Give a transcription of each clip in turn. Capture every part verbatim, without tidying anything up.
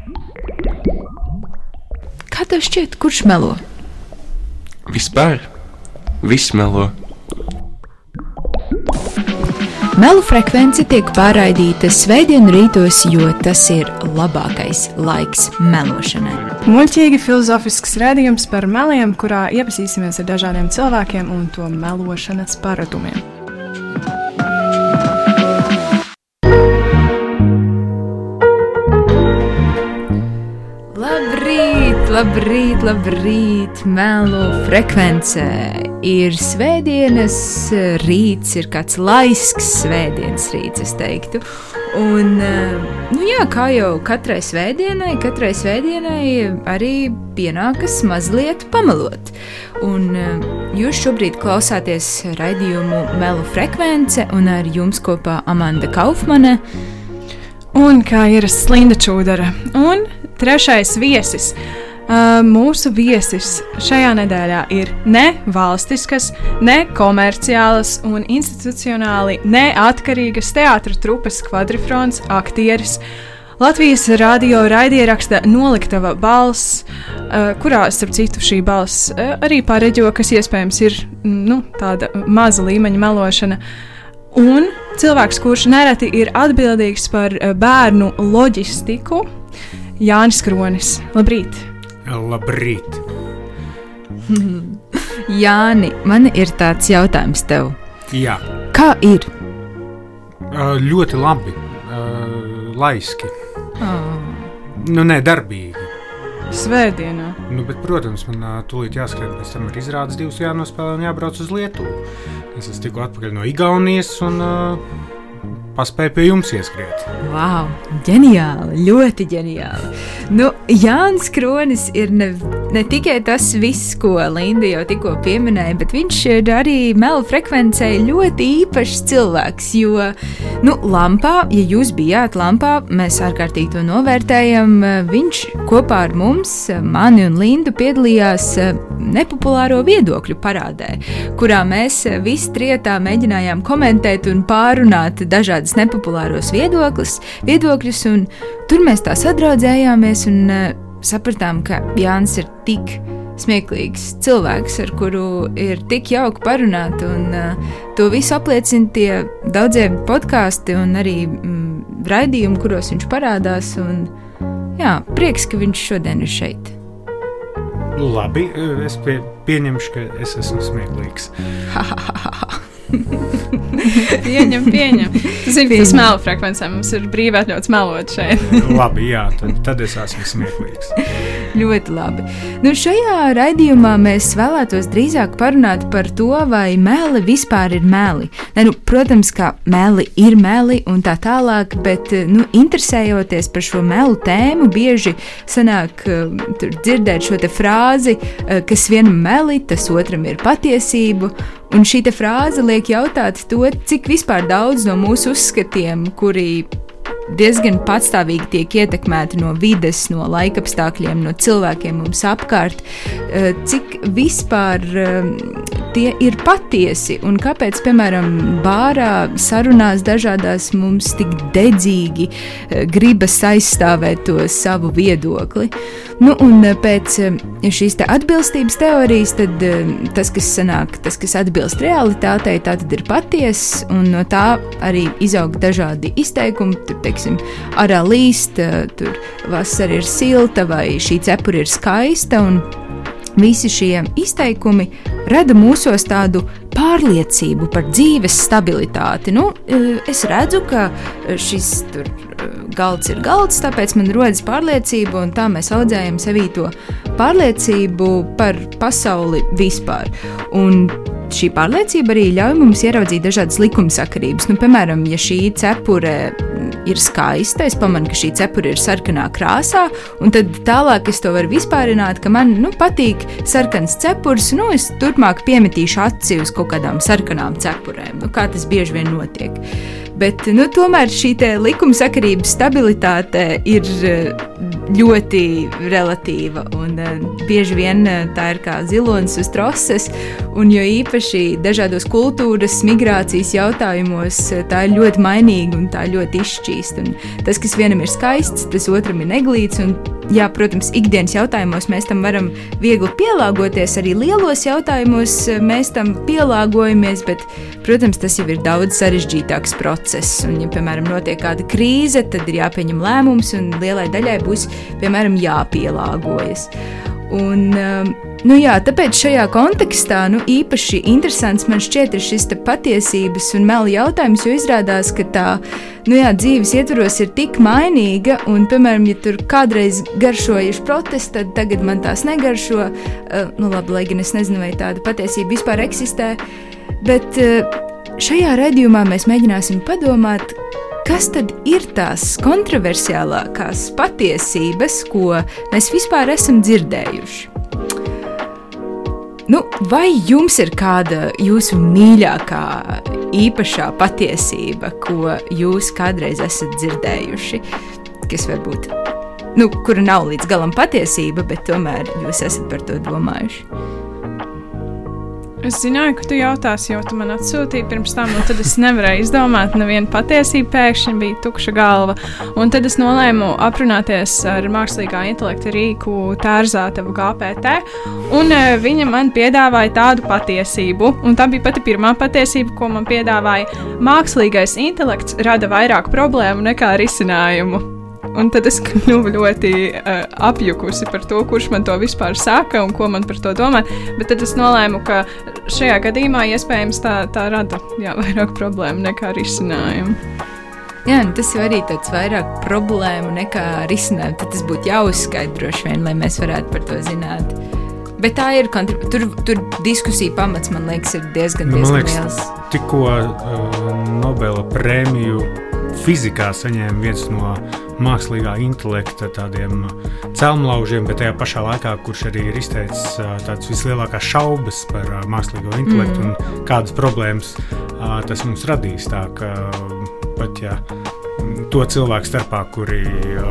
Kā tev šķiet, kurš melo? Vispār viss melo. Melu frekvence tiek pārraidīta svētdienu rītos, jo tas ir labākais laiks melošanai. Muļķīgi filozofisks raidījums par meliem, kurā iepazīsimies ar dažādiem cilvēkiem un to melošanas paradumiem. Labrīt, labrīt, labrīt, melu frekvence. Ir svētdienas rīts, ir kāds laisks svētdienas rīts, es teiktu. Un, nu jā, kā jau katrai svētdienai, katrai svētdienai arī pienākas mazliet pamelot. Un jūs šobrīd klausāties raidījumu Melu frekvence un ar jums kopā Amanda Kaufmane. Un kā ierasts Linda Čūdara. Un trešais viesis. Uh, mūsu viesis šajā nedēļā ir ne valstiskas, ne komerciālas un institucionāli neatkarīgas teātra trupas Kvadrifrons aktieris, Latvijas radio raidieraksta Noliktava balss, uh, kurā, starp citu, šī balss uh, arī pareģo, kas iespējams ir nu, tāda maza līmeņa melošana. Un cilvēks, kurš nereti ir atbildīgs par uh, bērnu loģistiku, Jānis Kronis. Labrīt! Labrīt! Jāni, man ir tāds jautājums tev. Jā. Kā ir? Uh, ļoti labi. Uh, laiski. Oh. Nu, nē, darbīgi. Svētdienā. Nu, bet, protams, man uh, tūlīt jāskrien, pēc tam ir izrādes divas jānospēlē un jābrauc uz Lietuvu. Es esmu tikko atpakaļ no Igaunijas un uh, paspēju pie jums ieskriet. Vau, ģeniāli, ļoti ģeniāli. Nu, Jānis Kronis ir ne, ne tikai tas viss, ko Linda jau tikko pieminēja, bet viņš ir arī Melu frekvencei ļoti īpašs cilvēks, jo, nu, Lampā, ja jūs bijāt Lampā, mēs ārkārtīgi to novērtējam, viņš kopā ar mums, mani un Lindu, piedalījās nepopulāro viedokļu parādē, kurā mēs visi trietā mēģinājām komentēt un pārunāt dažādas nepopulāros viedokļus, viedokļus, un tur mēs tā sadraudzējāmies un uh, sapratām, ka Jānis ir tik smieklīgs cilvēks, ar kuru ir tik jauki parunāt, un uh, to visu apliecina tie daudzie podkasti un arī mm, raidījumi, kuros viņš parādās, un jā, prieks, ka viņš šodien ir šeit. Labi, es pie, pieņemšu, ka es esmu smieklīgs. Pieņem, pieņem. Tu zini, tas Melu frekvencē mums ir brīvi atļauts melot šeit. Labi, jā, tad, tad es esmu smieklīgs. Ļoti labi. Nu, šajā raidījumā mēs vēlētos drīzāk parunāt par to, vai meli vispār ir meli. Ne, nu, protams, ka meli ir meli un tā tālāk, bet, nu, interesējoties par šo melu tēmu, bieži sanāk uh, tur dzirdēt šo te frāzi, uh, kas vienam meli, tas otram ir patiesību. Un šī te frāze liek jautāt to, cik vispār daudz no mūsu uzskatiem, kuri diezgan patstāvīgi tiek ietekmēti no vides, no laikapstākļiem, no cilvēkiem mums apkārt, cik vispār tie ir patiesi un kāpēc, piemēram, bārā sarunās dažādās mums tik dedzīgi gribas aizstāvēt to savu viedokli. Nu, un pēc šīs te atbilstības teorijas, tad tas, kas sanāk, tas, kas atbilst realitātei, tā tad ir patiess, un no tā arī izaug dažādi izteikumi, tur, teiksim, arā līst, tur vasara ir silta vai šī cepura ir skaista, un visi šie izteikumi rada mūsos tādu pārliecību par dzīves stabilitāti. Nu, es redzu, ka šis tur galds ir galds, tāpēc man rodas pārliecība, un tā mēs audzējam sevī to pārliecību par pasauli vispār. Un šī pārliecība arī ļauj mums ieraudzīt dažādas likumsakarības. Nu, piemēram, ja šī cepure ir skaista, es pamanu, ka šī cepure ir sarkanā krāsā, un tad tālāk es to varu vispārināt, ka man, nu, patīk sarkans cepures, nu, es turpmāk piemetīšu aci uz kaut kādām sarkanām cepurēm, nu, kā tas bieži vien notiek. Bet, nu, tomēr šī te likumsakarības stabilitāte ir ļoti relatīva, un bieži vien tā ir kā zilonis uz troses, un jo īpaši dažādos kultūras, migrācijas jautājumos tā ir ļoti mainīga un tā ļoti izšķīst. Un tas, kas vienam ir skaists, tas otram ir neglīts, un jā, protams, ikdienas jautājumos mēs tam varam viegli pielāgoties, arī lielos jautājumos mēs tam pielāgojamies, bet, protams, tas jau ir daudz sarežģītāks process. Un, ja, piemēram, notiek kāda krīze, tad ir jāpieņem lēmums, un lielai daļai būs, piemēram, jāpielāgojas. Un, nu jā, tāpēc šajā kontekstā nu, īpaši interesants man šķiet ir šis patiesības un meli jautājums, jo izrādās, ka tā nu jā, dzīves ietvaros ir tik mainīga, un, piemēram, ja tur kādreiz garšojuši protesti, tad tagad man tās negaršo. Uh, nu labi, lai gan es nezinu, vai tāda patiesība vispār eksistē, bet uh, šajā raidījumā mēs mēģināsim padomāt, kas tad ir tās kontroversiālākās patiesības, ko mēs vispār esam dzirdējuši? Nu, vai jums ir kāda jūsu mīļākā, īpašā patiesība, ko jūs kādreiz esat dzirdējuši, kas varbūt, nu, kura nav līdz galam patiesība, bet tomēr jūs esat par to domājuši? Es zināju, ka tu jautāsi, jo tu man atsūtīji pirms tam, un tad es nevarēju izdomāt nevienu patiesību, pēkšņi bija tukša galva. Un tad es nolēmu aprunāties ar mākslīgā intelekta rīku Tērzātavu G P T, un viņa man piedāvāja tādu patiesību, un tā bija pati pirmā patiesība, ko man piedāvāja. Mākslīgais intelekts rada vairāk problēmu nekā risinājumu. Un tad es kļuvu ļoti uh, apjukusi par to, kurš man to vispār saka un ko man par to domā. Bet tad es nolēmu, ka šajā gadījumā iespējams tā, tā rada jā, vairāk problēmu nekā risinājumu. Jā, nu tas jau arī tāds vairāk problēmu nekā risinājumu. Tad tas būtu jāuzskaidro droši vien, lai mēs varētu par to zināt. Bet tā ir, kontra... tur, tur diskusija pamats, man liekas, ir diezgan, diezgan man liekas, liels. Tikko uh, Nobela prēmiju fizikā saņēma viens no mākslīgā intelekta tādiem celmlaužiem, bet tajā pašā laikā, kurš arī ir izteicis tādas vislielākās šaubas par mākslīgo intelektu mm. un kādas problēmas tas mums radīs. Tā ka pat ja to cilvēku starpā, kuri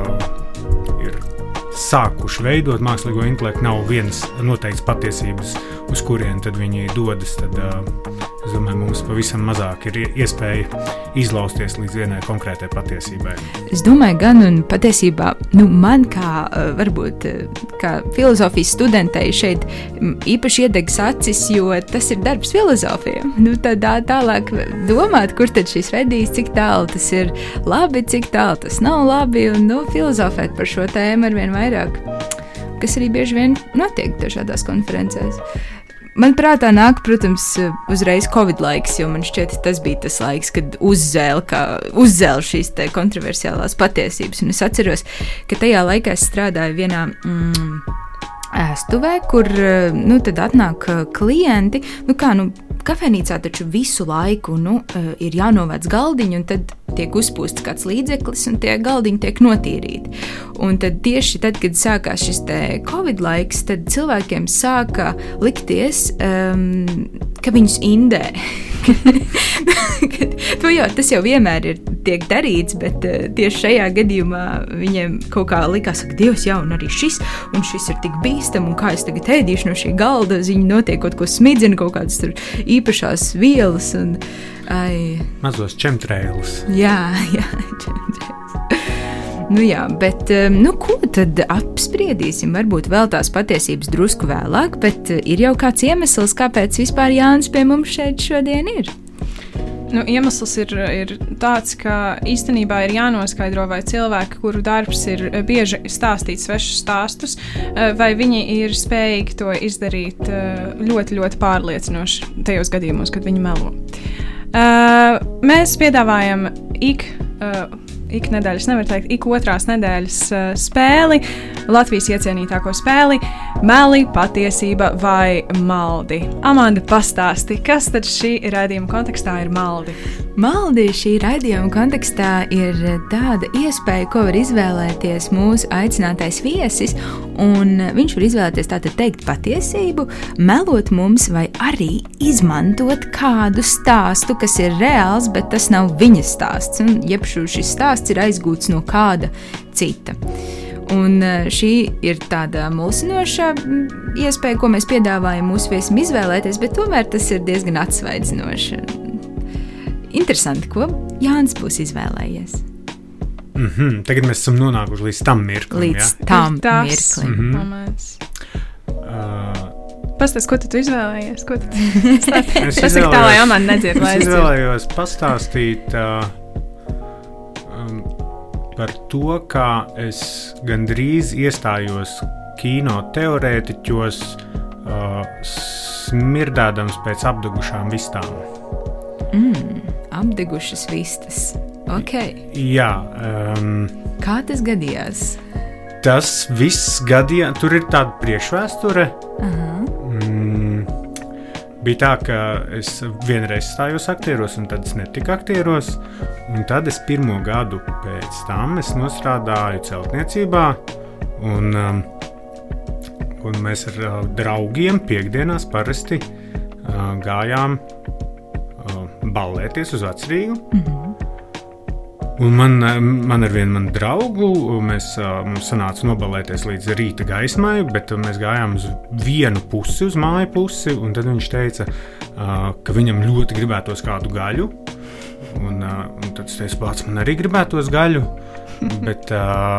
ir sākuši veidot mākslīgo intelektu, nav vienas noteikts patiesības, uz kurien tad viņi dodas, tad es domāju, mums pavisam mazāk ir iespēja izlausties līdz vienai konkrētai patiesībai. Es domāju, gan un patiesībā, nu, man kā varbūt kā filozofijas studentei šeit īpaši iedegs acis, jo tas ir darbs filozofiem. Nu, tad tālāk domāt, kur tad šis vedīs, cik tālu tas ir labi, cik tālu tas nav labi, un nu, filozofēt par šo tēmu arvien vairāk, kas arī bieži vien notiek dažādās konferencēs. Man prātā nāk, protams, uzreiz Covid laiks, jo man šķiet, tas bija tas laiks, kad uzzēla, kā, uzzēla šīs te kontroversiālās patiesības. Un es atceros, ka tajā laikā es strādāju vienā mm, ēstuvē, kur nu, tad atnāk klienti. Nu kā, nu, kafejnīcā taču visu laiku nu, ir jānovāc galdiņi, un tad tiek uzpūsts kāds līdzeklis, un tie galdiņi tiek notīrīti. Un tad tieši tad, kad sākās šis te Covid laiks, tad cilvēkiem sāka likties, um, ka viņus indē. to jau, tas jau vienmēr ir tiek darīts, bet uh, tieši šajā gadījumā viņiem kaut kā likās, ka Dievs, jā, un arī šis, un šis ir tik bīstam, un kā es tagad ēdīšu no šī galda, viņi notiek kaut ko smidzina, kaut kādas tur īpašās vielas, un ai... Mazos čemtrēlus. Jā, jā, čemtrēlus. Nu jā, bet nu, ko tad apspriedīsim? Varbūt vēl tās patiesības drusku vēlāk, bet ir jau kāds iemesls, kāpēc vispār Jānis pie mums šeit šodien ir? Nu, iemesls ir, ir tāds, ka īstenībā ir jānoskaidro, vai cilvēki, kuru darbs ir bieži stāstīt svešus stāstus, vai viņi ir spējīgi to izdarīt ļoti, ļoti pārliecinoši tajos gadījumos, kad viņi melo. Mēs piedāvājam ik... ik nedēļas, nevar teikt, ik otrās nedēļas uh, spēli, Latvijas iecienītāko spēli, meli, patiesība vai maldi. Amanda, pastāsti, kas tad šī raidījuma kontekstā ir maldi? Maldi šī raidījuma kontekstā ir tāda iespēja, ko var izvēlēties mūsu aicinātais viesis, un viņš var izvēlēties tātad teikt patiesību, melot mums vai arī izmantot kādu stāstu, kas ir reāls, bet tas nav viņa stāsts, un jeb šis stāsts ir aizgūts no kāda cita. Un šī ir tāda mulsinoša iespēja, ko mēs piedāvājam mūsu viesim izvēlēties, bet tomēr tas ir diezgan atsvaidzinoši. Interesanti, ko Jānis būs izvēlējies. Mm-hmm. Tagad mēs esam nonākuši līdz tam mirklim, līdz ja? tam Tas mirklim. Mm-hmm. Uh, Pastāst, ko tu izvēlējies? Ko tu es Tas ir tā, lai Amanda nedzird, lai es es dzird. izvēlējos pastāstīt uh, um, par to, kā es gandrīz iestājos kino teorētiķos, uh, smirdādams pēc apdegušām vistām. Mm, apdegušas vistas. Ok. Jā. Um, Kā tas gadījās? tas viss gadījās, tur ir tāda priekšvēsture. Aha. Mm, bija tā, ka es vienreiz stājos aktieros, un tad es netiku aktieros. Un tad es pirmo gadu pēc tam es nostrādāju celtniecībā. Un, um, un mēs ar uh, draugiem piekdienās parasti uh, gājām uh, ballēties uz Vecrīgu. Mhm. Un man, man ar vienu manu draugu, mēs, mums sanāca nobalēties līdz rīta gaismai, bet mēs gājām uz vienu pusi, uz māju pusi, un tad viņš teica, ka viņam ļoti gribētos kādu gaļu. Un, un tad es teicu, pats man arī gribētos gaļu, bet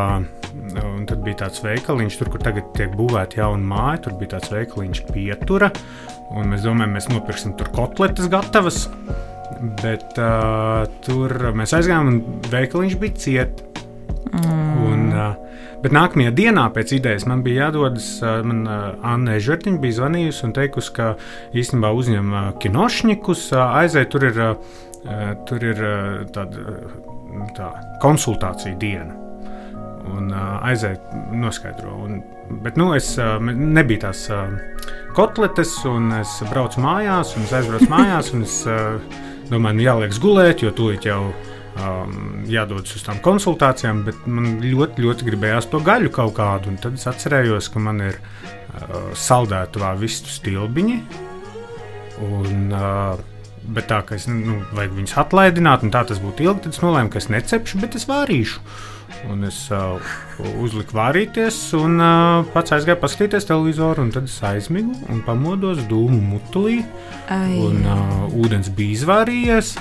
un tad bija tāds veikaliņš, tur, kur tagad tiek būvēta jauna māja, tur bija tāds veikaliņš Pietura, un mēs domājam, mēs nopirksim tur kotletes gatavas. Bet uh, tur mēs aizgājām, un veikaliņš bija ciet. Mm. Un, uh, bet nākamajā dienā pēc idejas man bija jādodas, uh, man uh, Anna Ežertiņa bija zvanījusi un teikusi, ka īstenībā uzņem uh, kinošņikus, uh, aizēja, tur ir, uh, tur ir uh, tāda uh, tā, konsultācija diena. Un uh, aizēja noskaidro. Un, bet nu, es uh, nebija tās uh, kotletes, un es braucu mājās, un es aizbraucu mājās, un es uh, domāju, nu jālieks gulēt, jo tūlīt jau um, jādodas uz tām konsultācijām, bet man ļoti, ļoti gribējās to gaļu kaut kādu, un tad es atcerējos, ka man ir uh, saldētavā vistu stilbiņi, un, uh, bet tā, ka es, nu, vajag viņus atlaidināt, un tā tas būtu ilgi, tad es nolēmu, ka es necepšu, bet es vārīšu. Un es uh, uzliku vārīties, un uh, pats aizgāju paskatīties televizoru, un tad es aizmigu un pamodos dūmu mutulī, Ai. un uh, ūdens bija izvārījies,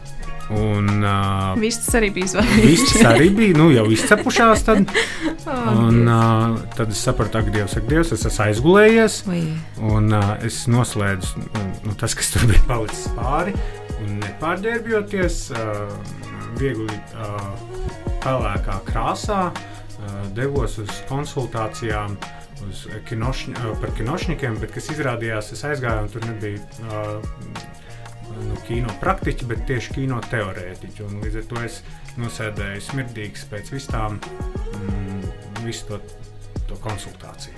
un uh, Vistas arī bija izvārījušas. vistas arī bija, nu jau izcepušās tad, Oh, un uh, tad es sapratu, ka Dievs, ak Dievs, es esmu aizgulējies, Ui. un uh, es noslēdzu nu, tas, kas tur bija palicis pāri, un nepārģērbjoties, uh, viegli uh, pelēkā krāsā, uh, devos uz konsultācijām uz kinošņ, uh, par kinošņikiem, bet kas izrādījās, es aizgāju, un tur nebija uh, nu, kino praktiķi, bet tieši kino teorētiķi, un līdz ar to es nosēdēju smirdīgs pēc vistām mm, visu to, to konsultāciju.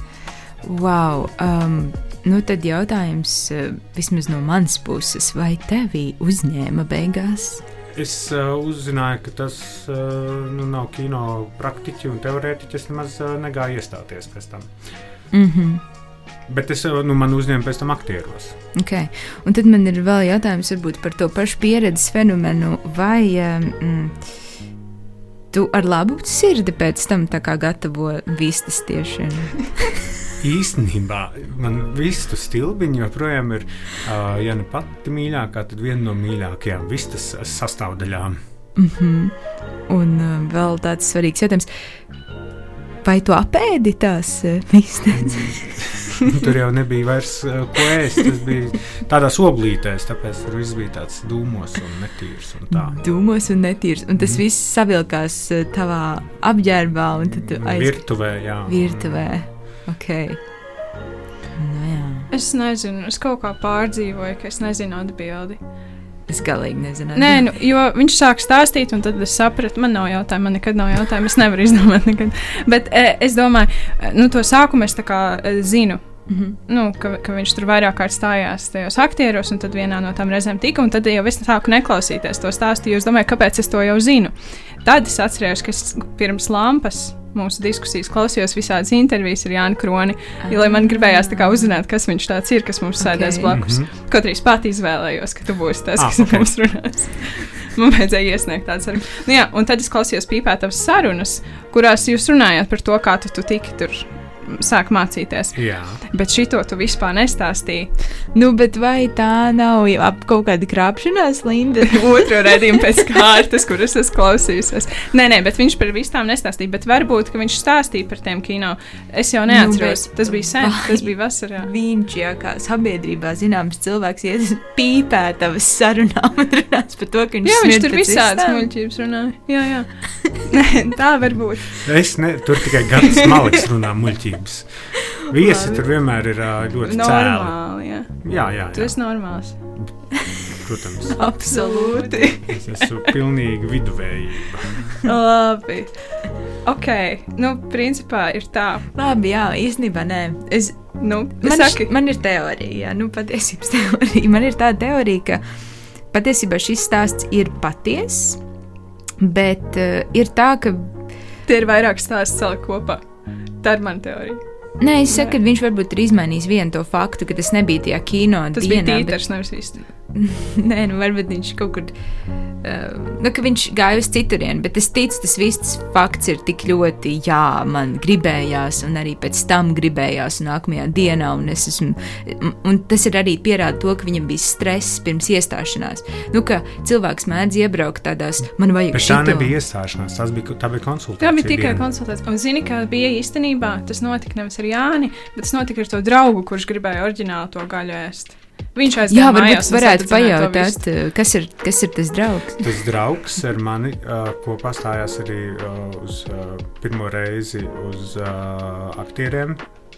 Wow, um, nu tad jautājums uh, vismaz no manas puses, vai tevī uzņēma beigās? Es uh, uzzināju, ka tas uh, nu, nav kino praktiķi un teorētiķi, es nemaz uh, negāju iestāties pēc tam. Mhm. Bet es, uh, nu, man uzņēmu pēc tam aktieros. Okay. Un tad man ir vēl jautājums varbūt par to pašu pieredzes fenomenu, vai um, tu ar labu sirdi pēc tam tā kā gatavo vistas tieši? Īstenībā man vistu stilbiņi joprojām ir, uh, ja ne pati mīļākā, tad viena no mīļākajām vistas sastāvdaļām. Mhm. Un uh, vēl tāds svarīgs jautājums, vai tu apēdi tās uh, vistas? Tur jau nebija vairs uh, ko ēst, tas bija tādās oglītēs, tāpēc tur viss bija tāds dūmos un netīrs un tā. Dūmos un netīrs, un tas viss savilkās uh, tavā apģērbā un tad tu aiz... Virtuvē, jā. Virtuvē. Ok. Nu, jā. Es nezinu, es kaut kā pārdzīvoju, ka es nezinu atbildi. Es galīgi nezinu. Nē, nu, jo viņš sāk stāstīt, un tad es sapratu, man nav jautājumu, man nekad nav jautājumu, es nevaru izdomāt nekad. Bet e, es domāju, nu, to sākumu es tā kā e, zinu, Mm-hmm. Nu, ka, ka viņš tur vairāk kārt stājās tajos aktieros, un tad vienā no tām reizēm tika, un tad jau es sāku neklausīties to stāstu, jo es domāju, kāpēc es to jau zinu. Tad es atcerējos, ka es pirms lampas mūsu diskusijas klausījos visādas intervijas ar Jāni Kroni, jo, lai man gribējās tā kā uzzināt, kas viņš tāds ir, kas mums okay. sēdēs blakus. Mm-hmm. Kaut arī es pat izvēlējos, ka tu būsi tas, kas ah, okay. mums runās. Man vajadzēja iesniegt tādu sarunu. Nu jā, un tad es klausījos Pīpētavas sarunas, kurās jūs runājāt par to, kā tu, tu tiki tur sāk mācīties. Jā. Bet šito tu vispār nestāstīji. Nu, bet vai tā nav jau ap kaut kāda krāpšanās, Linda? Otro redzējumu pēc kārtas, kuras es klausījusies. Nē, nē, bet viņš par visām nestāstīja, bet varbūt, ka viņš stāstīja par tiem kino. Es jau neatceros. Nu, tas bija sen, tas bija vasarā. Viņš, jā, kā sabiedrībā zināms cilvēks, ies Pīpētavas sarunām un runās par to, ka viņš jā, smirt viņš tur visādas muļķības runāja. Jā, jā. Nē, tā varbūt. Es ne, tur tikai Gatis Maliks runā muļķības. Viesi tur vienmēr ir ļoti normāli, jā. Jā, jā, jā. Tu esi normāls. Protams. Absolūti. Es esmu pilnīgi viduvējība. Labi. Ok, nu, principā ir tā. Labi, jā, īstenībā nē. Es, nu, man, saki. Man ir teorija, jā, nu, patiesības teorija. Man ir tāda teorija, ka patiesībā šis stāsts ir patiess, bet uh, ir tā, ka... Tie ir vairāk stāsts celt kopā. Tā ir mana teorija. Nē, es saku, ka viņš varbūt ir izmainījis vienu to faktu, ka tas nebija tajā kino tas dienā. Tas bija tīters, bet... nevis viss. Nē, nu varbūt viņš kaut kur, uh, nu, ka viņš gāja uz citurien, bet es ticu, tas viss fakts ir tik ļoti, jā, man gribējās, un arī pēc tam gribējās nākamajā dienā, un es esmu, un tas ir arī pierāda to, ka viņam bija stress pirms iestāšanās. Nu, ka cilvēks mēdz iebraukt tādās, man vajag bet šito. Bet tā nebija iestāšanās, tas bija, tā bija konsultācija. Tā bija tikai konsultācija. Un zini, kā bija īstenībā, tas notika nevis ar Jāni, bet tas notika ar to draugu, kurš gribēja oriģināli to gaļu ēst. Viņš aizgāja jā, mājās. Jā, varbūt varētu pajautāt, kas ir, kas ir tas draugs? Tas draugs ar mani uh, kopā stājās arī uh, uz uh, pirmo reizi uz uh, aktieriem,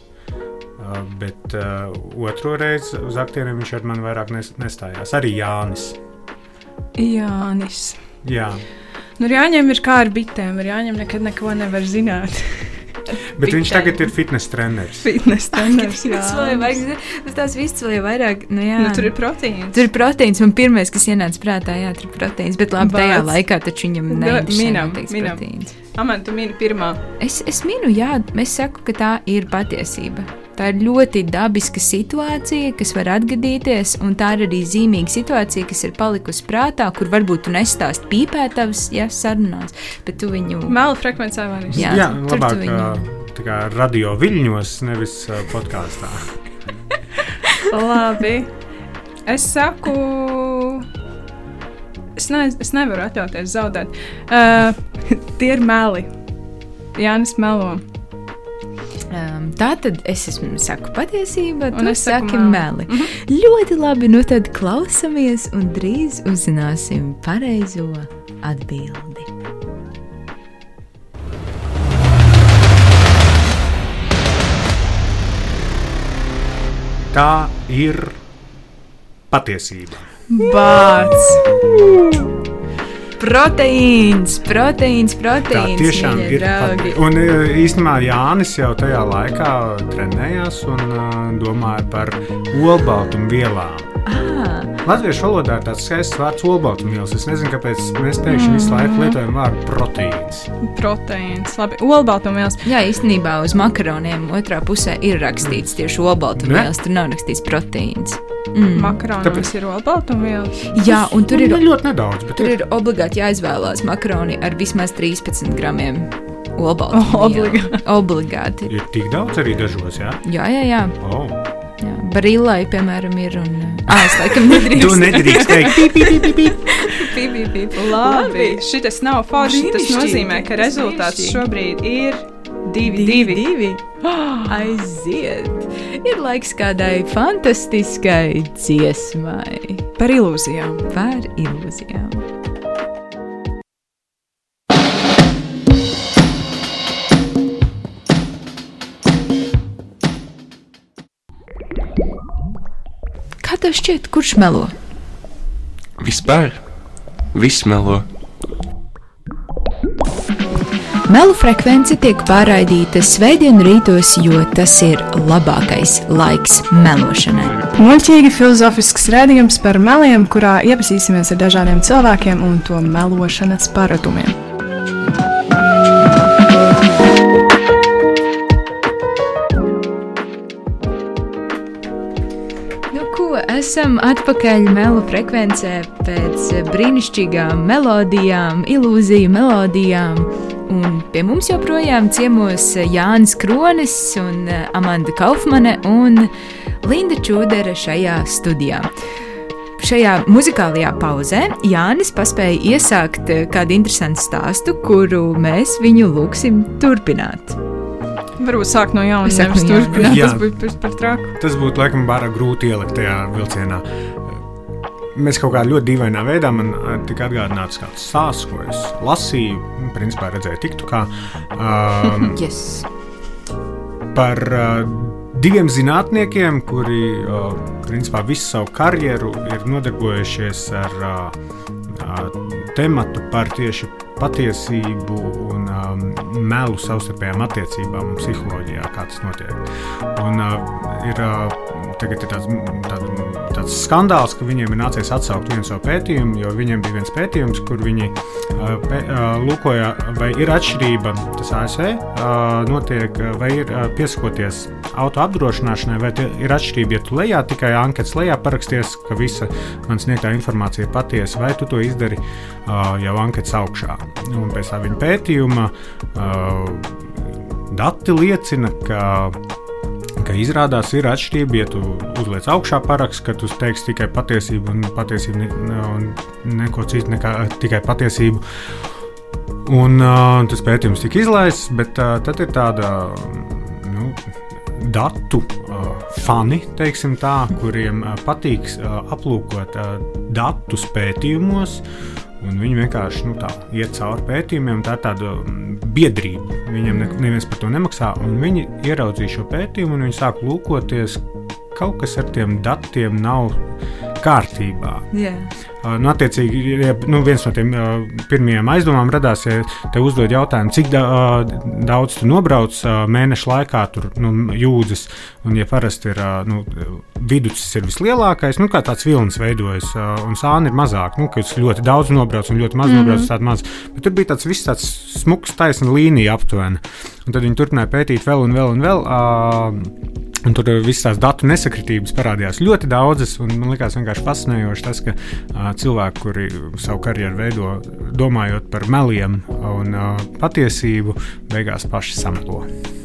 uh, bet uh, otro reizi uz aktieriem viņš ar mani vairāk nes, nestājās. Arī Jānis. Jānis. Jā. Nu, ar Jāņiem ir kā ar bitēm, ar Jāņiem nekad neko nevar zināt. Bet viņš tagad ir fitness treneris. Fitness treneris, jā. Tas tās viss vēl jau vairāk, nu jā. Nu, tur ir proteīns. Tur ir proteīns, man pirmais, kas ienāca prātā, jā, tur ir proteīns, bet labi, tajā laikā taču viņam neinteresē noteikts proteīns. Aman, tu mini pirmā. Es, es minu, jā, es saku, ka tā ir patiesība. Tā ir ļoti dabiska situācija, kas var atgadīties, un tā ir arī zīmīga situācija, kas ir palikusi prātā, kur varbūt tu nestāst Pīpētavas, ja, sarunās, bet tu viņu... Melu frekvenci avārijas. Jā, jā tur labāk, tu viņu... tā kā radio viļņos, nevis uh, podkāstā. Labi. Es saku... Es, ne, es nevaru atļauties zaudēt. Uh, tie ir meli. Jānis melo. Um, tā tad es esmu, saku patiesību, un tu es saki meli. meli. Mm-hmm. Ļoti labi, nu tad klausamies un drīz uzzināsim pareizo atbildi. Tā ir patiesība. Bārds! Proteīns, proteīns, proteīns. Tā tiešām ir patiesība. Un īstenībā Jānis jau tajā laikā trenējās un uh, domāja par olbaltumvielām. Ah. Latviešu valodā ir tāds skaists vārds olbaltumvielas. Es nezinu, kāpēc mēs pēkšņi mm. visu laiku lietojam vārdu proteīns. Proteīns, labi. Olbaltumvielas. Jā, īstenībā uz makaroniem otrā pusē ir rakstīts tieši olbaltumvielas, tur nav rakstīts proteīns. Mm. Makaronos Tāpēc... ir olbaltumvielas. Jā, un tur ir, ļoti nedaudz, bet tur ir obligāti jāizvēlās makaroni ar vismaz trīspadsmit gramiem olbaltumvielu. Oh, obligāti. obligāti. Ir tik daudz arī dažos, jā? Jā, jā, jā. Oh. jā. Barillai, piemēram, ir un... Ā, es laikam nedrīkst. Tu nedrīkst teikt. Pip, pip, pip, pip. Pip, pip, pip. Labi. Šitas nav forši. Tas nozīmē, ka rezultāts šobrīd ir divi, divi. divi. Aiziet! Ir laiks kādai fantastiskai dziesmai. Par ilūzijām. Par ilūzijām. Kā tev šķiet, kurš melo? Vispār viss melo. Melu frekvence tiek pārraidīta svētdienu rītos, jo tas ir labākais laiks melošanai. Muļķīgi filozofisks raidījums par meliem, kurā iepazīsimies ar dažādiem cilvēkiem un to melošanas paradumiem. Esam atpakaļ melu frekvencē pēc brīnišķīgām melodijām, ilūziju melodijām. Un pie mums joprojām ciemos Jānis Kronis un Amanda Kaufmane un Linda Čūdere šajā studijā. Šajā muzikālajā pauzē Jānis paspēja iesākt kādu interesantu stāstu, kuru mēs viņu lūksim turpināt. Varbūt sāk no jauna, Sāk nevis no jauna. turpināt, Jā. tas būtu par traku. Tas būtu laikam pārāk grūti ielikt tajā vilcienā. Mēs kaut kā ļoti dīvainā veidā man tika atgādināts kāds stāsts, ko es lasīju, principā redzēju TikTokā, um, Yes. par uh, diviem zinātniekiem, kuri uh, principā visu savu karjeru ir nodarbojušies ar uh, uh, tematu par tieši patiesību un um, melu savstarpējām attiecībām un psiholoģijā, kā tas notiek. Un uh, ir uh, tagad ir tāds, tād, tāds skandāls, ka viņiem ir nācies atsaukt vienu savu pētījumu, jo viņiem bija viens pētījums, kur viņi uh, pē, uh, lūkoja, vai ir atšķirība, tas A S V uh, notiek, vai ir uh, piesakoties auto apdrošināšanai, vai ir atšķirība, ja tu lejā tikai anketas lejā paraksties, ka visa man sniegtā informācija ir patiesa, vai tu to izdari uh, jau anketas augšā. Un pēc tā viņa pētījuma uh, dati liecina, ka, ka izrādās ir atšķirība, ja tu uzliec augšā parakstu, ka tu teiksi tikai patiesību un patiesību ne, un neko citu nekā tikai patiesību. Un uh, tas pētījums tika izlaists, bet uh, tad ir tāda nu, datu uh, fani, teiksim tā, kuriem uh, patīk uh, aplūkot uh, datus pētījumos. Un viņi vienkārši nu, tā, iet cauri pētījumiem, tā ir tāda biedrība. Viņiem ne, neviens par to nemaksā. Un viņi ieraudzīja šo pētījumu un viņi sāk lūkoties, kaut kas ar tiem datiem nav kārtībā. Yeah. Uh, nu, attiecīgi, ja, nu, viens no tiem uh, pirmajiem aizdomām radās, ja te uzdod jautājumu, cik da, uh, daudz tu nobrauc uh, mēnešu laikā, tur nu, jūdzes, un ja parasti ir uh, nu, viducis ir vislielākais, nu, kā tāds vilnis veidojas, uh, un sāni ir mazāk, nu, ka es ļoti daudz nobrauc un ļoti maz mm-hmm. nobrauc, tāda maz. Bet tur bija tāds viss tāds smuks taisna līnija aptuveni. Un tad viņi turpināja pētīt vēl un vēl un vēl. Uh, Un tur visas tās datu nesakritības parādījās ļoti daudzas, un man likās vienkārši fascinējoši tas, ka uh, cilvēki, kuri savu karjeru veido domājot par meliem un uh, patiesību, beigās paši samelo.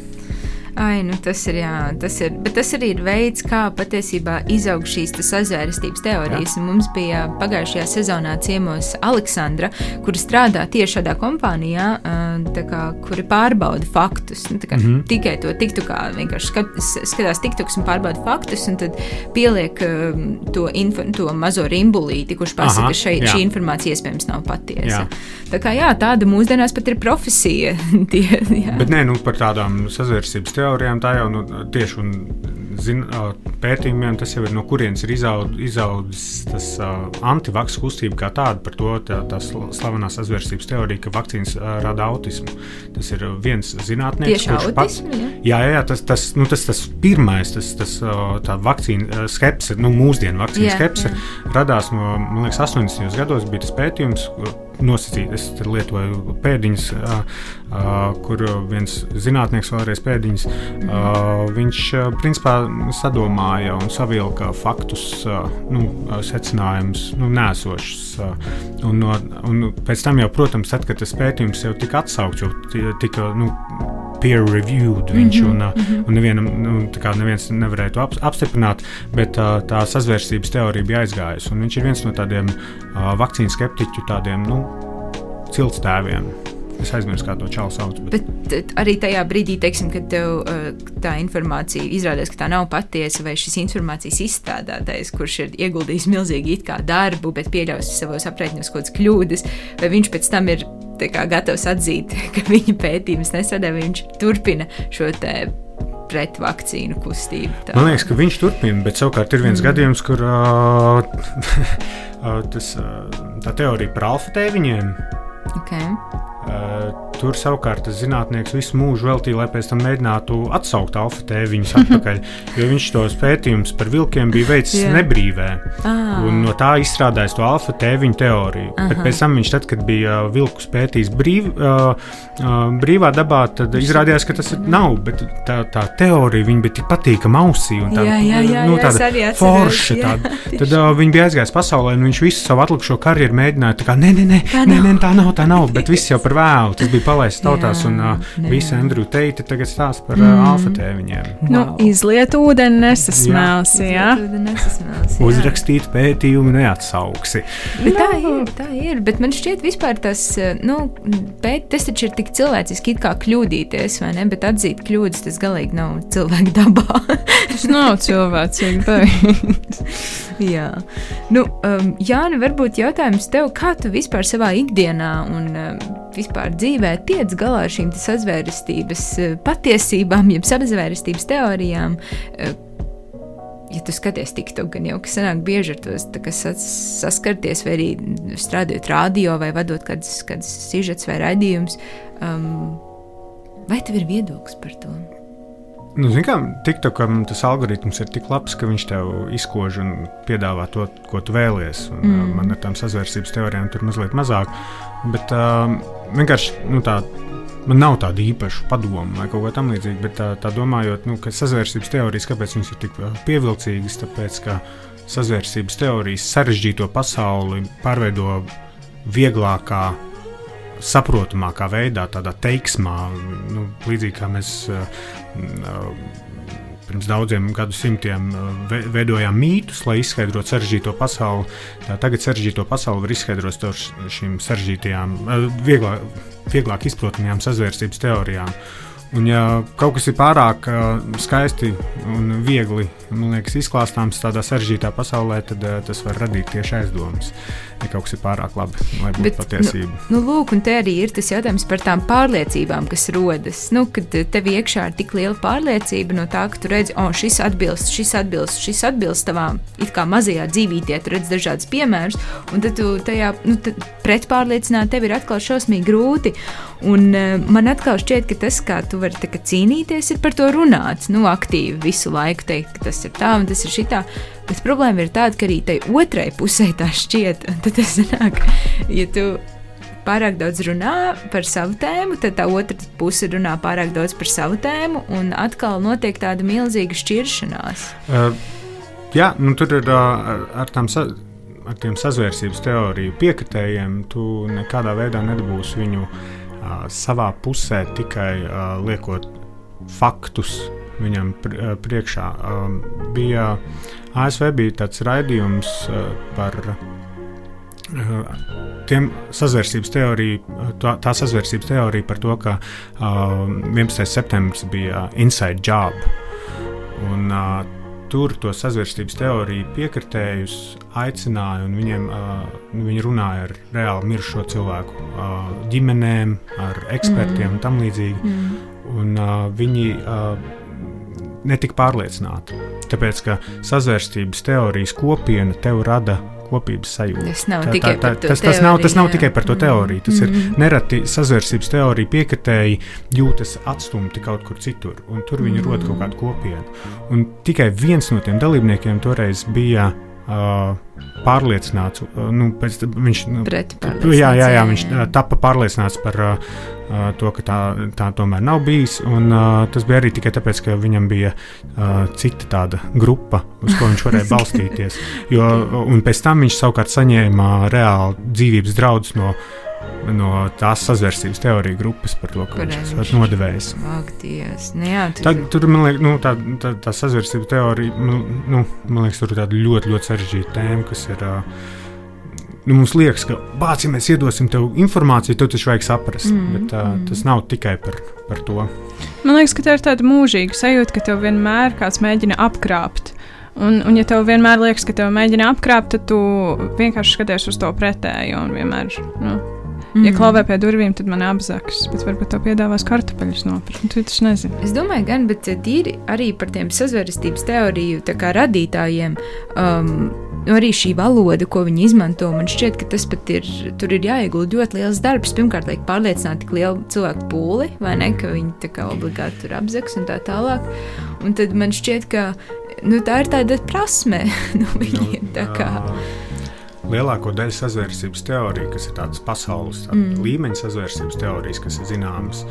Ai, nu tas ir, jā, tas ir, bet tas arī ir veids, kā patiesībā izaug šīs sazvērestības teorijas. Un mums bija pagājušajā sezonā ciemos Aleksandra, kura strādā tieši šādā kompānijā, tā kā, kuri pārbauda faktus. Nu, tā kā mm-hmm. tikai to TikTokā vienkārši skat, skatās TikToks un pārbauda faktus, un tad pieliek to, info, to mazo rimbulīti, kurš pasaka, ka šeit, šī informācija iespējams nav patiesa. Jā. Tā kā jā, tāda mūsdienās pat ir profesija. Tie, bet nē, nu par tādām sazvērestības teorijām tā jau nu, tieši un zin, pētījumiem tas jau ir no kurienes ir izaud, izaudzis tas uh, antivaks kustība kā tāda par to tā, tā slavenā sazvērestības teorija, ka vakcīnas uh, rada autismu. Tas ir viens zinātnieks, tieši autismu, pats, jā? Jā, jā, tas, tas, nu, tas, tas pirmais, tas, tas, tā vakcīna skepse, nu mūsdienu vakcīna jā, skepse jā. radās no, man liekas, astoņdesmitajos gados bija tas pētījums, nosacīt. Es lietoju pēdiņas, uh, uh, kur viens zinātnieks vēlreiz pēdiņas. Uh, viņš uh, principā sadomāja un savilka faktus, uh, nu, secinājumus, nu, nēsošus. Uh, un, no, un pēc tam jau, protams, tad, kad tas pētījums jau tika atsaukts, jau tika, nu, peer-reviewed viņš, mm-hmm, un, mm-hmm. un nevienam, nu, tā kā neviens nevarēja to ap, apstiprināt, bet uh, tā sazvērstības teorija bija aizgājusi. Un viņš ir viens no tādiem uh, vakcīnu skeptiķu, tādiem, nu, ciltstēviem. Es aizmirsu, kā to čalu sauc. Bet... bet arī tajā brīdī, teiksim, kad tev uh, tā informācija izrādās, ka tā nav patiesa, vai šis informācijas izstrādātais, kurš ir ieguldījis milzīgi it kā darbu, bet pieļaus savos aprēķinos kaut kādas kļūdas, vai viņš pēc tam ir tā kā gatavs atzīt, ka viņa pētījums nestrādā, vai viņš turpina šo te pret vakcīnu kustību. Tā. Man liekas, ka viņš turpina, bet savukārt ir viens mm. gadījums, kur uh, tas, uh, tā teorija par alfa tēviņiem. Okay. Uh, tur savukārt tas zinātnieks visu mūžu veltīja, lai pēc tam mēģinātu atsaukt alfa tēviņus atpakaļ, jo viņš tos pētījumus par vilkiem bija veicis yeah. nebrīvē. Ah. Un no tā izstrādājis to alfa tēviņu teoriju. Aha. Bet pēc tam viņš tad, kad bija vilkus pētījis brīv, uh, uh, brīvā dabā, tad izrādījās, ka tas nav, bet tā, tā teorija, viņa bija tik patīkama ausī un tāda, jā, jā, jā, nu, jā, tāda forša. Jā, tāda. Tad uh, viņi bija aizgājis pasaulē un viņš visu savu atlikušo karjeru mēģināja tā kā, nē, nē, nē, nē, nē, tā nav, tā nav, bet viss jau par vēlu. Tas bija palaists tautās jā, un uh, visi Andrew Tate tagad stāsta par uh, mm. alfa tēviņiem. Wow. Nu, izliet ūdeni nesasmēls, jā. jā. Nesasmēls, jā. Uzrakstīt pētījumu neatsauksi. Bet tā ir, tā ir, bet man šķiet vispār tas, nu, pēt, tas taču ir tik cilvēciski it kā kļūdīties, vai ne, bet atzīt kļūdas, tas galīgi nav cilvēka dabā. Tas nav cilvēcīgi, bet. Jā. Nu, um, Jāni, varbūt jautājums tev, kā tu vispār savā ikdienā un um, vispār dzīvē tiec galā ar šīm sazvērestības uh, patiesībām, jeb sazvērestības teorijām? Uh, ja tu skaties TikTok, gan jau, ka sanāk bieži ar tos sas, saskarties, vai arī strādājot radio, vai vadot kādas, kādas sižets vai raidījums, um, vai tev ir viedoklis par to? Nu, zin kā, TikTokam tas algoritms ir tik labs, ka viņš tev izkož un piedāvā to, ko tu vēlies. Un, mm. uh, man ar tām sazvērsības teorijām tur mazliet mazāk, bet uh, vienkārši, nu tā, man nav tāda īpaša padoma vai kaut ko tam līdzīga, bet tā, tā domājot, nu, ka sazvērsības teorijas, kāpēc viņas ir tik pievilcīgas, tāpēc, ka sazvērsības teorijas sarežģīto pasauli pārveido vieglākā, saprotamākā veidā, tādā teiksmā, nu, līdzīgi kā mēs uh, uh, pirms daudziem gadu simtiem uh, veidojām mītus, lai izskaidrotu sarežģīto pasauli. Tā, tagad sarežģīto pasauli var izskaidrot ar šīm sarežģītajām, uh, vieglāk, vieglāk izprotamajām sazvērstības teorijām. Un ja kaut kas ir pārāk uh, skaisti un viegli, man liekas, izklāstāms tādā sarežģītā pasaulē, tad uh, tas var radīt tieši aizdomas, ja kaut kas ir pārāk labi, lai būtu Bet, patiesība. Nu, nu, lūk, un te arī ir tas jautājums par tām pārliecībām, kas rodas. Nu, kad tev iekšā ir tik liela pārliecība no tā, ka tu redzi, o, šis atbilst, šis atbilst, šis atbilst tavām it kā mazajā dzīvītē, tu redz dažādas piemērus, un tad tu tajā, nu, pretpārliecināt tev ir atkal šausmīgi grūti. Un uh, man atkal šķiet, ka tas, kā tu vari tā, cīnīties, ir par to runāt, nu, aktīvi visu laiku teikt, ka tas ir tā un tas ir šitā. Bet problēma ir tāda, ka arī tai otrai pusē tā šķiet, un tad tas nāk, ja tu pārāk daudz runā par savu tēmu, tad tā otra puse runā pārāk daudz par savu tēmu, un atkal notiek tāda milzīga šķiršanās. Uh, jā, nu tur ir uh, ar tām sa- ar tiem sazvērsības teoriju piekritējiem, tu nekādā veidā nedabūsi viņu uh, savā pusē tikai uh, liekot faktus viņam priekšā. Um, bija A S V bija tāds raidījums uh, par uh, tiem sazvērsības teoriju, tā, tā sazvērsības teorija par to, ka uh, vienpadsmitais septembris bija inside job. Un uh, tur to sazvērstības teoriju piekritējus aicināja, un viņiem, uh, viņi runāja ar reāli mirušo cilvēku uh, ģimenēm, ar ekspertiem mm. un tam līdzīgi. Mm. Un uh, viņi uh, netika pārliecināti, tāpēc, ka sazvērstības teorijas kopiena tev rada kopības sajūtu. Tas nav tā, tikai tā, tā, par to tas, teoriju. Tas nav, tas nav tikai par to teoriju. Tas mm-hmm. ir nereti sazvērstības teorija piekritēji jūtas atstumti kaut kur citur, un tur viņi mm-hmm. rod kaut kādu kopienu. Un tikai viens no tiem dalībniekiem toreiz bija uh, pārliecināts, uh, nu, pēc viņš, nu, jā, jā, jā, viņš uh, tapa pārliecināts par uh, Uh, to, ka tā, tā tomēr nav bijis, un uh, tas bija arī tikai tāpēc, ka viņam bija uh, cita tāda grupa, uz ko viņš varēja balstīties, jo, un pēc tam viņš savukārt saņēma reāli dzīvības draudus no, no tās sazvērstības teoriju grupas par to, ka viņš esat nodevējis. Akties, nu jā, tu... Tad, tur, man liekas, nu, tā, tā, tā sazvērstības teorija, nu, nu, man liekas, tur ir tāda ļoti, ļoti sarežģīta tēma, kas ir... Uh, Nu, mums liekas, ka, bāc, ja mēs iedosim tev informāciju, tev taču vajag saprast, mm, bet uh, mm. tas nav tikai par, par to. Man liekas, ka tā ir tāda mūžīga sajūta, ka tev vienmēr kāds mēģina apkrāpt. Un, un ja tev vienmēr liekas, ka tev mēģina apkrāpt, tad tu vienkārši skaties uz to pretēju un vienmēr, nu, mm. ja klauvē pie durvīm, tad man apzakas, bet varbūt tev piedāvās kartupeļus nopirkt, tu taču nezini. Es domāju gan, bet tīri arī par tiem sazvērestības teoriju tā kā radītājiem, um, arī šī valoda, ko viņi izmanto, man šķiet, ka tas pat ir, tur ir jāiegulda ļoti liels darbs. Pirmkārt, liek pārliecināt tik lielu cilvēku pūli, vai ne, ka viņi tā kā obligāti tur apzaks un tā tālāk. Un tad man šķiet, ka nu, tā ir tāda prasme no viņiem. Tā kā. Lielāko daļu sazvērstības teorija, kas ir tādas pasaules tāda mm. līmeņa sazvērstības teorijas, kas ir zināmas,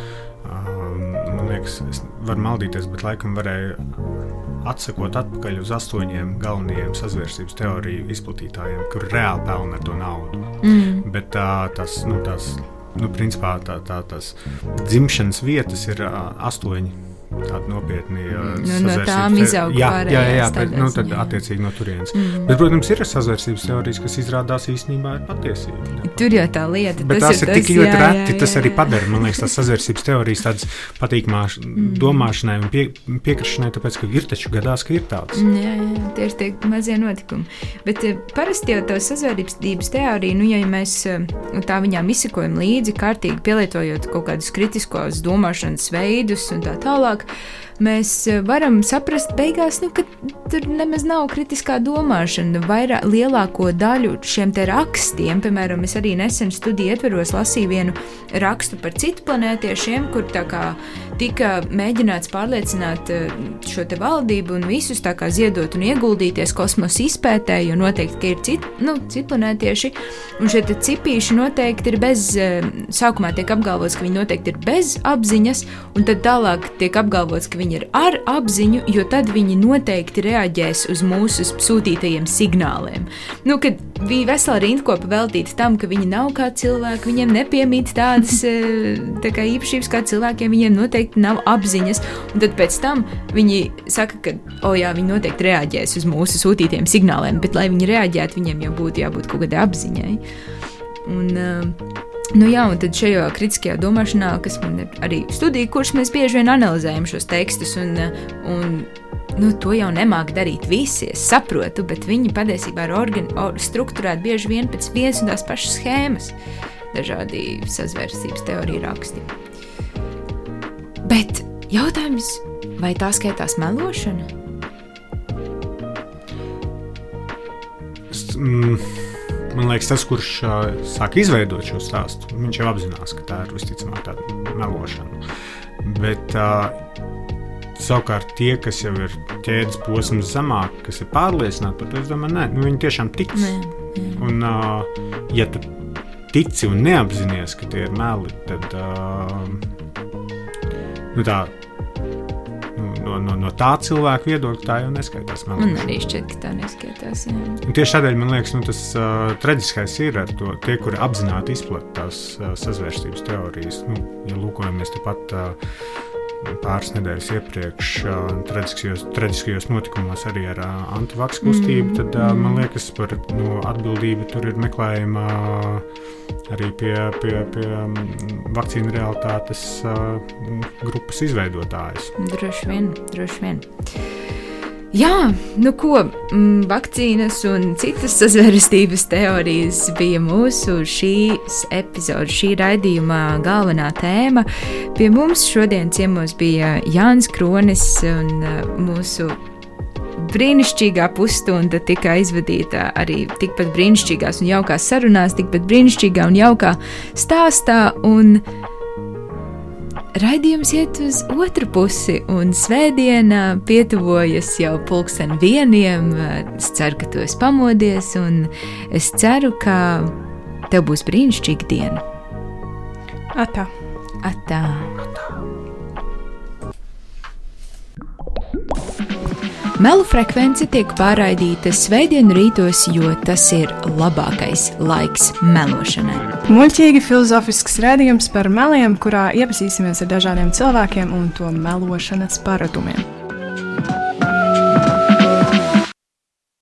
man liekas, es varu maldīties, bet laikam varēju atsakot atpakaļ uz astoņiem galvenajiem sazvērstības teoriju izplatītājiem, kur reāli pelna ar to naudu. Mm. Bet tā, tas, nu, tās, nu, principā tā, tā, tās dzimšanas vietas ir astoņi tādi nopietni nu, no tām izaug jā, pārējās. Jā, jā, jā, bet, nu, tad attiecīgi no turienes. Mm. Bet, protams, ir sazvērstības teorijas, kas izrādās īstenībā ir patiesība. Tur jau tā lieta. Bet tas, tas ir tik ļoti reti, jā, jā, tas arī padara, man liekas, tās sazvērstības teorijas tādas patīkamās mm. domāšanai un pie, piekrišanai, tāpēc, ka ir taču gadās, ka ir tāds. Jā, jā, tie ir tie mazie notikumi. Bet parasti jau tā sazvērstības teorija, nu, ja mēs tā viņām izsekojam līdzi, kārtīgi pielietojot kaut kādus kritiskos domāšanas veidus un tā tālāk, mēs varam saprast beigās, nu, ka tur nemaz nav kritiskā domāšana. Vairāk, lielāko daļu šiem te rakstiem, piemēram, es arī nesen studiju ietveros lasīju vienu rakstu par citu planētiešiem, kur tā kā tika mēģināts pārliecināt šo te valdību un visus tā kā ziedot un ieguldīties kosmosa izpētē, jo noteikti, ka ir citi, nu, citi planētieši, un šie te cipīši noteikti ir bez, sākumā tiek apgalvots, ka viņi noteikti ir bez apziņas, un tad tālāk tiek apgalvots, ka viņi ir ar apziņu, jo tad viņi noteikti reaģēs uz mūsu sūtītajiem signāliem. Nu, kad bija vesela rindkopa veltīta tam, ka viņi nav kā cilvēki, viņiem nepiemīt tādas tā kā īpašības kā cilvēkiem, viņiem noteikti nav apziņas, un tad pēc tam viņi saka, ka, o jā, viņi noteikti reaģēs uz mūsu sūtītajiem signāliem, bet lai viņi reaģētu, viņiem jau būtu jābūt kaut kādai apziņai. Un, nu jā, un tad šajā kritiskajā domāšanā, kas man ir arī studija, kurš mēs bieži vien analizējam šos tekstus, un, un nu, to jau nemāk darīt visi, es saprotu, bet viņi patiesībā ir organ, or, strukturēti bieži vien pēc vienas un tās pašas schēmas, dažādi sazvērstības teorija raksti. Bet jautājums, vai tā skaitās melošana? Es, mm, man liekas, tas, kurš uh, sāk izveidot šo stāstu, viņš jau apzinās, ka tā ir visticamāk tāda melošana. Bet uh, savukārt tie, kas jau ir ķēdes posms zemāk, kas ir pārliecināti par to, es domāju, nē, nu, viņi tiešām tiks. Nē, nē. Un, uh, ja tu tici un neapzinies, ka tie ir meli, tad uh, nu tā, nu, no, no, no tā cilvēka viedokļa tā jau neskaitās. Man, man arī šķiet, ka tā neskaitās, jā. Un tieši tādēļ, man liekas, nu, tas uh, traģiskais ir ar to, tie, kuri apzināti izplat tās uh, sazvērstības teorijas. Nu, ja lūkojamies tepat uh, pāris nedēļas iepriekš uh, traģiskajos, traģiskajos notikumos arī ar uh, antivaks kustību, mm, tad uh, mm. man liekas, par nu, atbildību tur ir meklējama uh, arī pie, pie, pie um, vakcīnu realitātes uh, grupas izveidotājas. Droši vien, droši vien. Jā, nu ko, m, vakcīnas un citas sazvērstības teorijas bija mūsu šīs epizodes, šī raidījuma galvenā tēma. Pie mums šodien ciemos bija Jānis Kronis un uh, mūsu brīnišķīgā pusstunda tika izvadīta arī tikpat brīnišķīgās un jaukās sarunās, tikpat brīnišķīgā un jaukā stāstā, un raidījums iet uz otru pusi, un svētdiena pietuvojas jau pulksten vieniem. Es ceru, ka tu esi pamodies, un es ceru, ka tev būs brīnišķīga diena. Atā. Atā. Melu frekvence tiek pārraidīta svētdienu rītos, jo tas ir labākais laiks melošanai. Muļķīgi filozofisks raidījums par meliem, kurā iepazīsimies ar dažādiem cilvēkiem un to melošanas paradumiem.